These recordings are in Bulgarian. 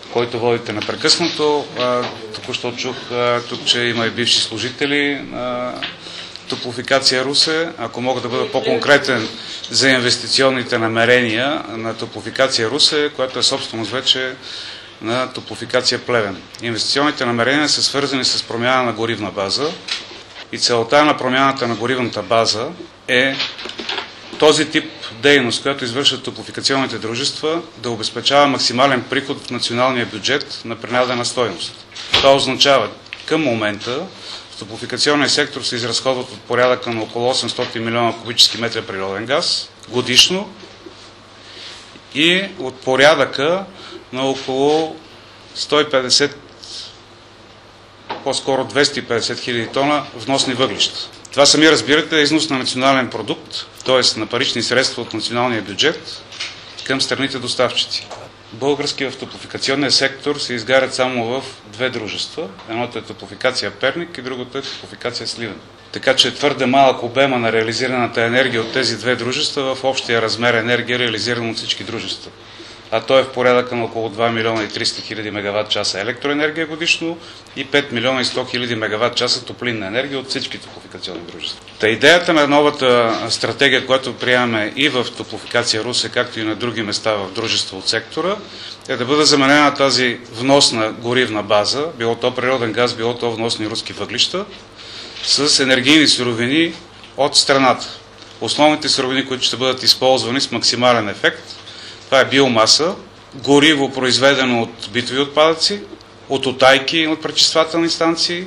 който водите непрекъснато. Току-що чух тук, че има и бивши служители на Топлофикация Русе. Ако мога да бъда по-конкретен за инвестиционните намерения на Топлофикация Русе, която е собственост вече на Топлофикация Плевен. Инвестиционните намерения са свързани с промяна на горивна база и целта на промяната на горивната база е този тип дейност, която извършват топлофикационните дружества, да обезпечава максимален приход в националния бюджет на принадена стойност. Това означава, към момента в топлофикационния сектор се изразходват от порядъка на около 800 милиона кубически метра природен газ годишно и от порядъка на около 150, по-скоро 250 хиляди тона вносни въглища. Това сами разбирате е износ на национален продукт, т.е. на парични средства от националния бюджет към страните доставчици. Български в топлофикационния сектор се изгарят само в две дружества. Едното е Топлофикация Перник и другото е Топлофикация Сливен. Така че твърде малък обема на реализираната енергия от тези две дружества в общия размер енергия, реализиран от всички дружества. А то е в порядъка на около 2 милиона и 300 хиляди мегаватт часа електроенергия годишно и 5 милиона и 100 хиляди мегаватт часа топлинна енергия от всички топлофикационни дружества. Та идеята на новата стратегия, която приемаме и в Топлофикация Русе, както и на други места в дружества от сектора, е да бъде заменена тази вносна горивна база, било то природен газ, било то вносни руски въглища, с енергийни суровини от страната. Основните суровини, които ще бъдат използвани с максимален ефект, това е биомаса, гориво, произведено от битови отпадъци, от утайки от пречиствателни станции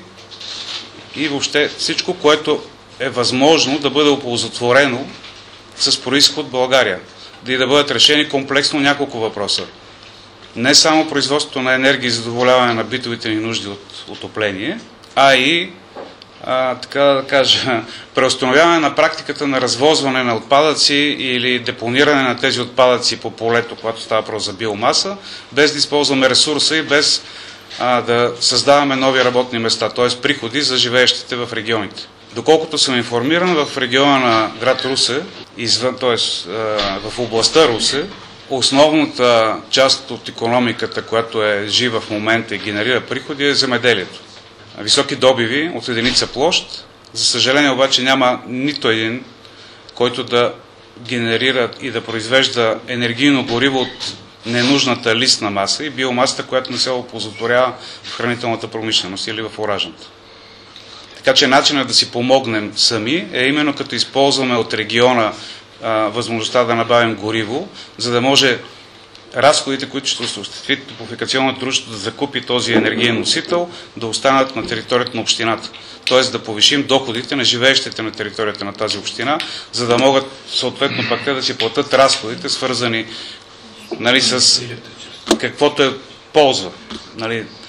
и въобще всичко, което е възможно да бъде оползотворено с произход в България. И да бъдат решени комплексно няколко въпроса. Не само производството на енергия и задоволяване на битовите ни нужди от отопление, а и така да кажа, преустановяване на практиката на развозване на отпадъци или депониране на тези отпадъци по полето, когато става въпрос за биомаса, без да използваме ресурса и без да създаваме нови работни места, т.е. приходи за живеещите в регионите. Доколкото съм информиран, в региона на град Русе, т.е. в областта Русе, основната част от икономиката, която е жива в момента и генерира приходи, е земеделието. Високи добиви от единица площ. За съжаление обаче няма нито един, който да генерира и да произвежда енергийно гориво от ненужната листна маса и биомасата, която не се оползотворява в хранителната промишленост или в оражната. Така че начинът да си помогнем сами е именно като използваме от региона възможността да набавим гориво, за да може разходите, които ще осъществи топлофикационното дружество да закупи този енергиен носител, да останат на територията на общината. Т.е. да повишим доходите на живеещите на територията на тази община, за да могат съответно пак те да си платят разходите, свързани с каквото е ползва.